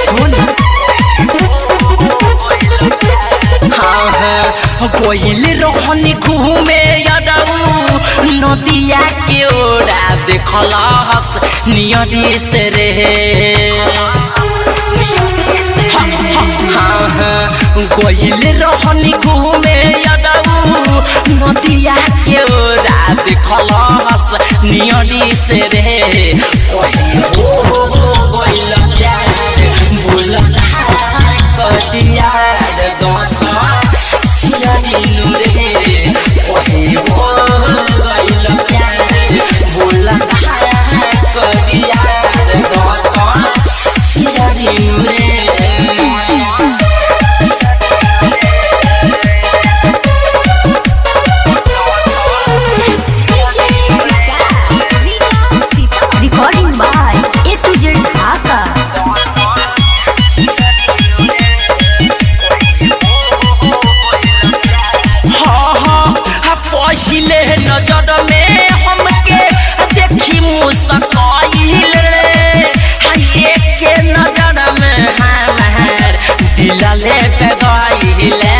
कोइल रोहनी घूमे यादऊ नदिया के ओरा देखलस नियरी से रे कोइल रोहनी घूमे यादऊ नदिया के ओरा देखलस नियरी से रे कोइल प्यार बोला कटिया Recording by A to Z Dhaka. पहिले नजर में हमके देखी मुस्काइल रे के नजर में हमार दिल लेके गइले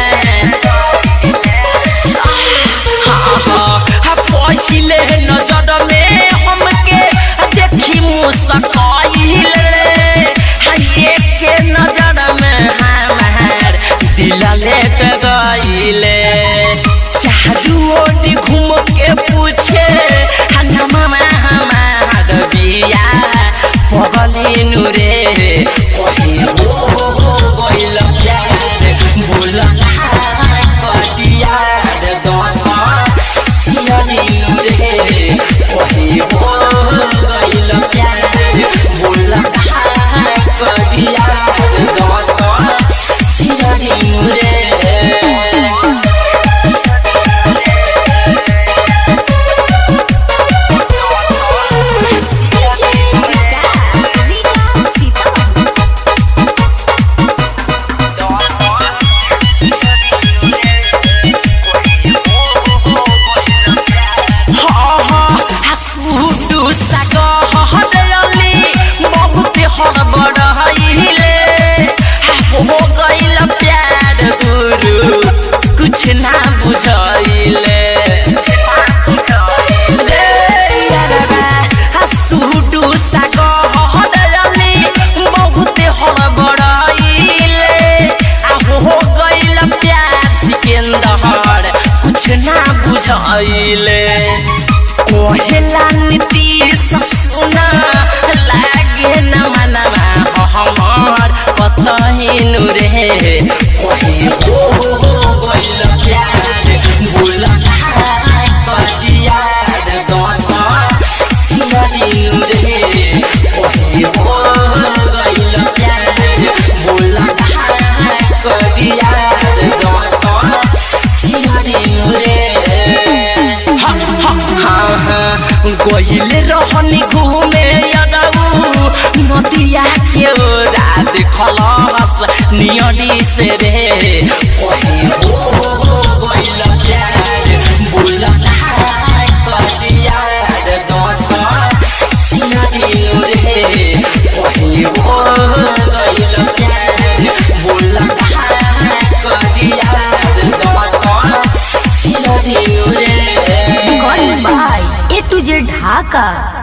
पहिले नजर में हमके देखी मुस्काइल रे के नजर में हमार दिल लेके गइले चारूओर घूम के पूछे मामा हमार बिया पगलिनु रे गइल प्यार बोला कटिया चियरिनु रे गइल प्यार बोला कटिया चियरिनु रे कुछ ना बुझाइले सूटू सागरली बहुत हड़बड़ाइले हो गइल प्यार सिकंदर कुछ ना बुझाइले कोहेला नीतीश सुना लागे न मनवा हमार पतहिनु रे गइल प्यार बोला कटिया चियरिनु रे गइल प्यार बोला कटिया चियरिनु रे गइल रहनी घूमे यादऊ नदिया के ओरा देखलस नियरी से रे गइल प्यार बोला कटिया चियरिनु रे गइल प्यार बोला कटिया चियरिनु रे Recording by A to Z Dhaka.